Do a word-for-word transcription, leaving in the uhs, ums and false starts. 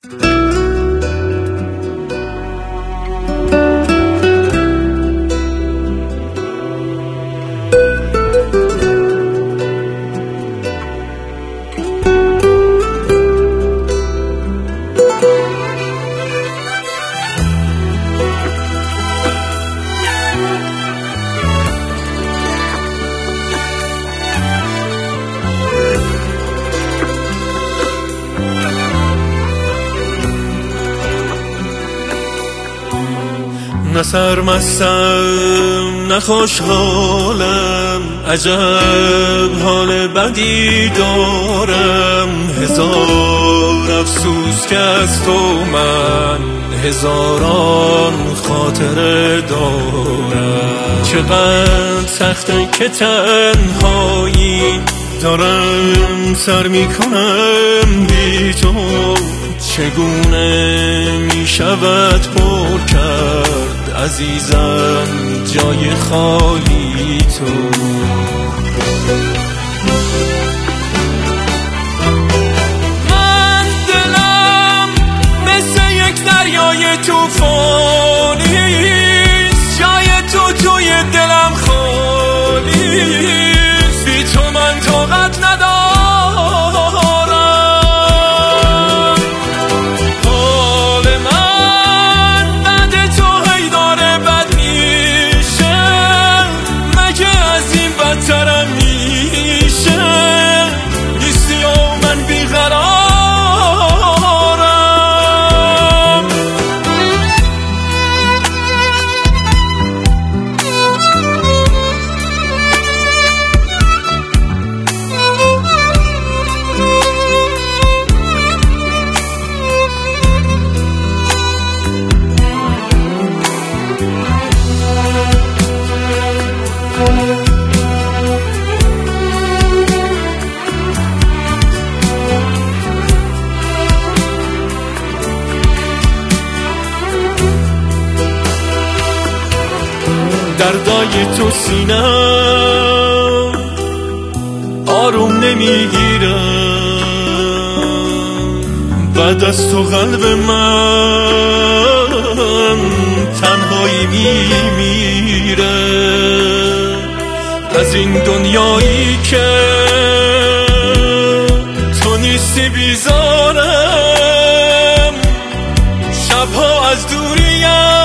نه سرمستم نه خوشحالم، عجب حال بدی دارم. هزار افسوس که از تو من هزاران خاطره دارم. چقدر سخته که تنهایی دارم سر میکنم بی تو. چگونه می شود پر کرد عزیزم جای خالی تو. من دلم مثل یک دریای توفانی، جای تو توی دلم خالی. بی تو من طاقت ندارم. دردای تو سینم آروم نمیگیرم، بعد از تو قلب من تنهایی میمیره. از این دنیایی که تو نیستی بیزارم، شبها از دوریم